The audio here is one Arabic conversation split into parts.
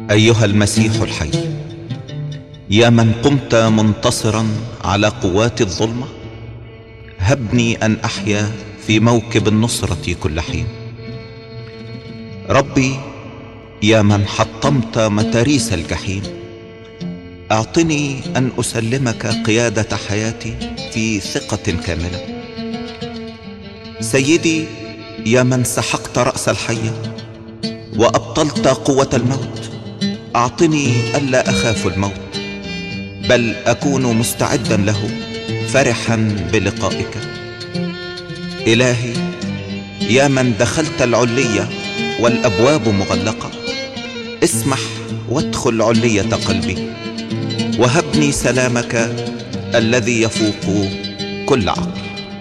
أيها المسيح الحي، يا من قمت منتصرا على قوات الظلمة، هبني أن أحيا في موكب النصرة كل حين. ربي، يا من حطمت متاريس الجحيم، أعطني أن أسلمك قيادة حياتي في ثقة كاملة. سيدي، يا من سحقت رأس الحية وأبطلت قوة الموت، أعطني ألا أخاف الموت، بل أكون مستعدا له فرحا بلقائك. إلهي، يا من دخلت العلية والأبواب مغلقة، اسمح وادخل علية قلبي، وهبني سلامك الذي يفوق كل عقل.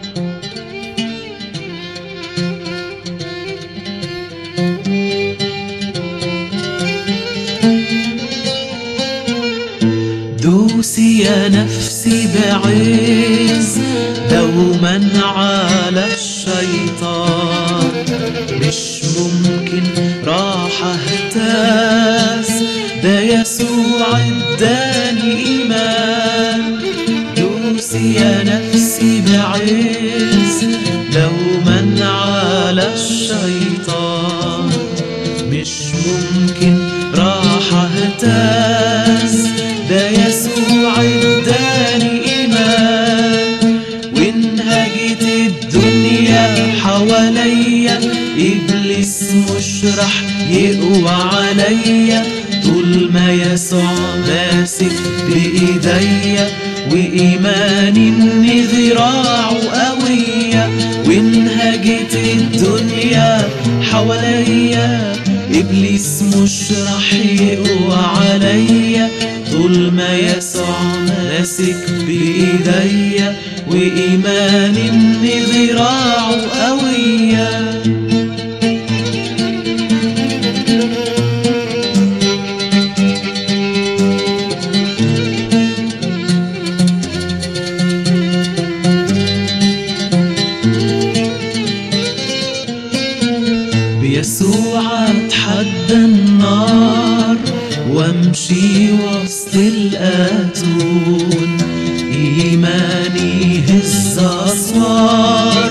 دوسي يا نفسي بعز دوما على الشيطان، مش ممكن راح اهتز، ده يسوع اداني ايمان. دوسي يا نفسي بعز دوما على الشيطان، مش ممكن راح اهتز، ده يسوع اداني ايمان. وانهجت الدنيا حواليا، ابليس مش رح يقوى عليا، طول ما يسوع ماسك بايديا، وايماني ان ذراعه قوية. وانهجت الدنيا حواليا، ابليس مش رح يقوى عليا، طول ما يسوع ماسك بايديا، وايماني ان ذراعه قوية. بيسوع اتحدى النار، وامشي وسط الاتون، ايماني هز اسوار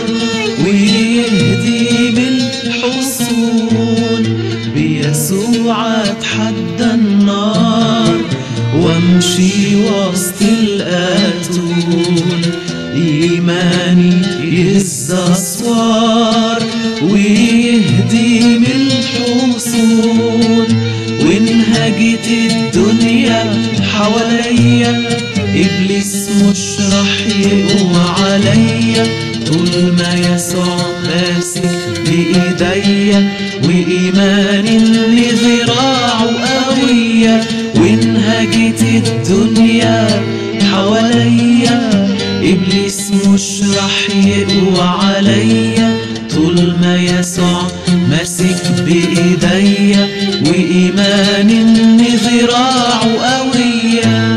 ويهدم الحصون. بيسوع اتحدى النار، وامشي وسط الاتون، ايماني يهز اسوار ويهدم الحصون. وانهجت الدنيا حواليا، ابليس مش رح يقوى عليا، طول ما يسوع ماسك بايديا، وايماني ان ذراعه قوية. وانهجت الدنيا حواليا، ابليس مش رح يقوى عليا، طول ما يسوع ماسك بايديا، وايماني ان ذراعه قوية.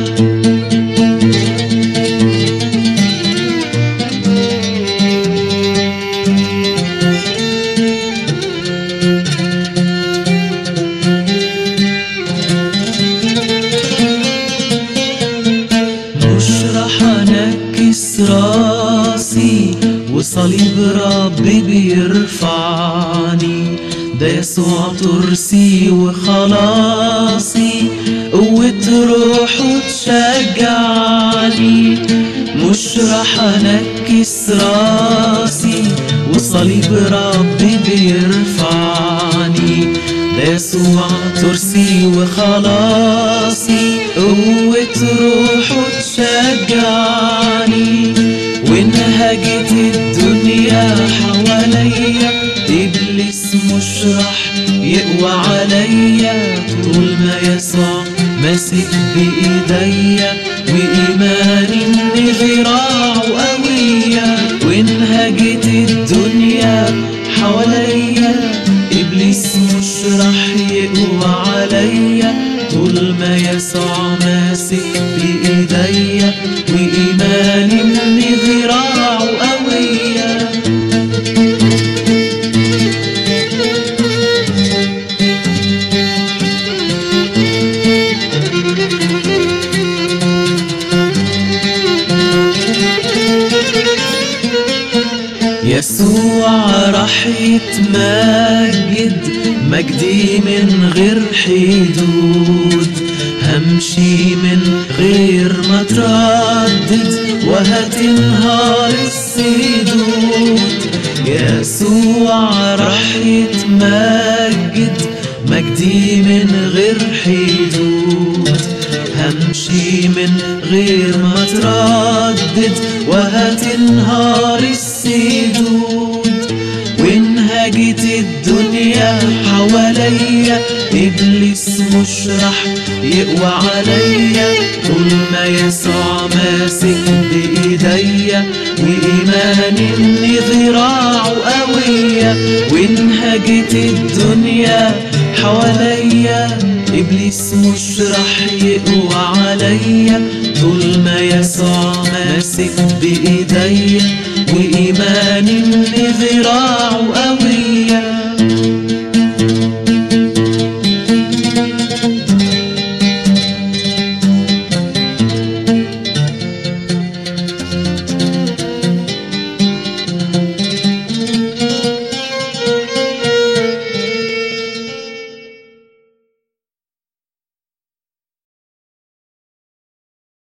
مش رح انكس راسي، وصليب ربي بيرفعني، ده يسوع ترسي وخلاصي، قوة روحه تشجعني. مش رح انكس راسي، وصليب ربي بيرفعني، ده يسوع ترسي وخلاصي، قوة روحه تشجعني. وانهجت الدنيا حواليا، ابليس مش رح يقوى عليا، طول ما يسوع ماسك بايديا، وايماني ان ذراعه قوية. وانهجت الدنيا حواليا، ابليس مش رح يقوى عليا، طول ما يسوع ماسك بايديا، وايماني ان ذراعه قوية. يتمجد مجدي من غير حدود، همشي من غير ما تردد وهتنهار السدود. يسوع راح يتمجد مجدي من غير حدود، همشي من غير ما تردد وهتنهار السدود. وانهجت الدنيا حواليا إبليس مش راح يقوى عليا، طول ما يسوع ماسك بإيديا وإيماني إن ذراعه قوية. وانهجت الدنيا حواليا إبليس مش راح يقوى عليا، طول ما يسوع ماسك بإيديا وإيماني إن ذراعه قوية.